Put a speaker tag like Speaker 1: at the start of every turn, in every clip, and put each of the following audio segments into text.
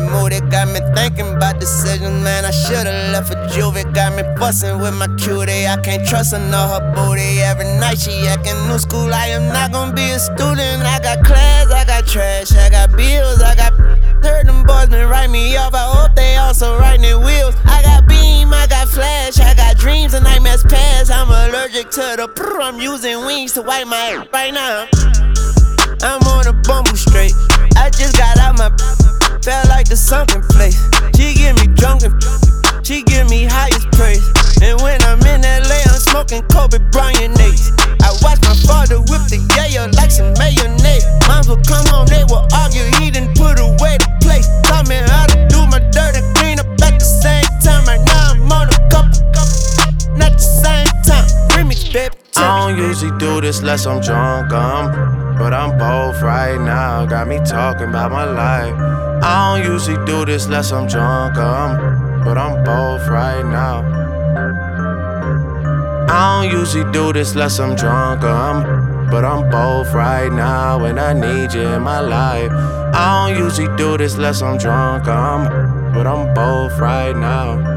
Speaker 1: mood, it got me thinking about decisions, man. I should've left for Juve, it got me fussing with my cutie. I can't trust her, know her booty. Every night she acting new school, I am not gonna be a student. I got class, I got trash, I got bills, I got. Heard them boys been write me off, I hope they also writing their wheels. I got beam, I got flash, I got dreams and nightmares past. I'm allergic to the prr, I'm using wings to wipe my ass right now. I'm on a bumble straight, I just got out my felt like the sunken place. She give me drunk and she give me highest praise. And when I'm in LA, I'm smoking Kobe Bryant Nates. I watch my father whip the yayo like some mayonnaise. Moms would come home, they would argue, he didn't put away the plate. Taught me how to do my dirt and clean up at the same time. Right now I'm on a couple, not the same time. Remix, baby.
Speaker 2: I don't usually do this unless I'm drunk, but I'm both right now. Got me talking about my life. I don't usually do this unless I'm drunk, but I'm both right now. I don't usually do this unless I'm drunk, but I'm both right now, and I need you in my life. I don't usually do this unless I'm drunk, but I'm both right now.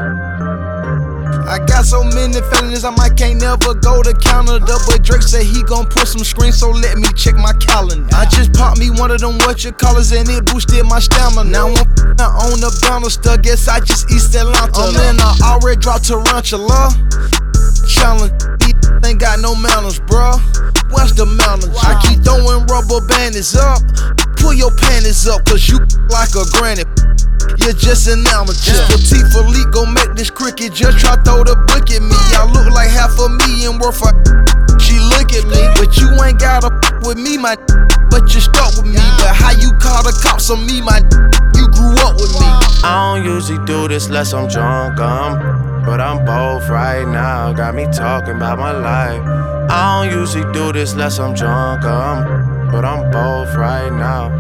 Speaker 3: I got so many feelings, I might can't never go to Canada. But Drake said he gon' put some screens, so let me check my calendar. I just popped me one of them whatchamacallits and it boosted my stamina. Now I'm on the Bannister, guess I just East Atlanta. I'm in a already dropped tarantula. Challenge, these ain't got no manners, bruh. What's the manners? I keep throwing rubber bandits up. Pull your panties up, cause you like a granny. You're just an amateur. Petit Philippe gon' make this cricket just try throw the book at me. I look like $500,000 worth of. She look at me, but you ain't gotta with me, my. But you stuck with me. But how you call the cops on me, my? You grew up with me.
Speaker 2: I don't usually do this unless I'm drunk, but I'm both right now. Got me talking about my life. I don't usually do this unless I'm drunk, but I'm both right now.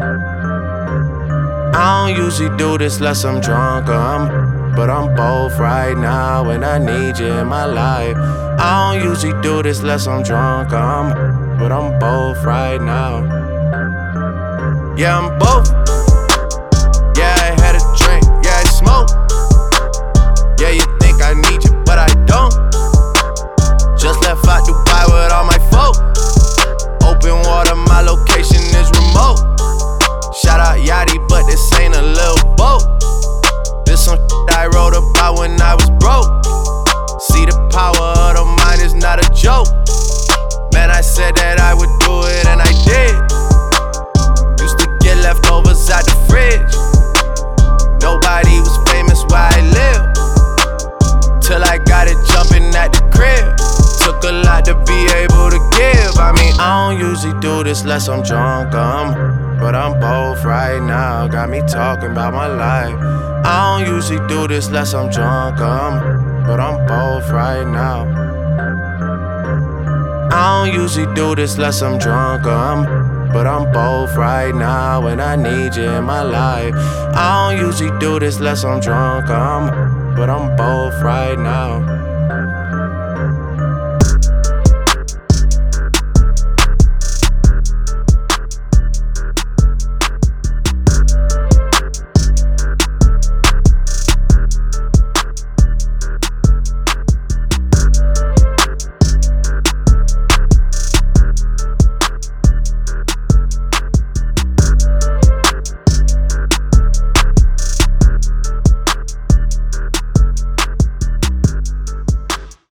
Speaker 2: I don't usually do this unless I'm drunk, but I'm both right now, and I need you in my life. I don't usually do this unless I'm drunk, but I'm both right now. Yeah, I'm both. Yeah, I had a drink, yeah, I smoke. Yeah, you think I need you, but I don't. Just left out Dubai with all my folk. Open water, my location is remote. Shout out Yachty, but this ain't a little boat. This some shit I wrote about when I was broke. See, the power of the mind is not a joke. Man, I said that I would do it and I did. Used to get leftovers out the fridge. Nobody was famous where I live, till I got it jumping at the crib. Took a lot to be able to give. I mean, I don't usually do this unless I'm drunk, but I'm both right now. Got me talking about my life. I don't usually do this unless I'm drunk, but I'm both right now. I don't usually do this unless I'm drunk, but I'm both right now, and I need you in my life. I don't usually do this unless I'm drunk, but I'm both right now.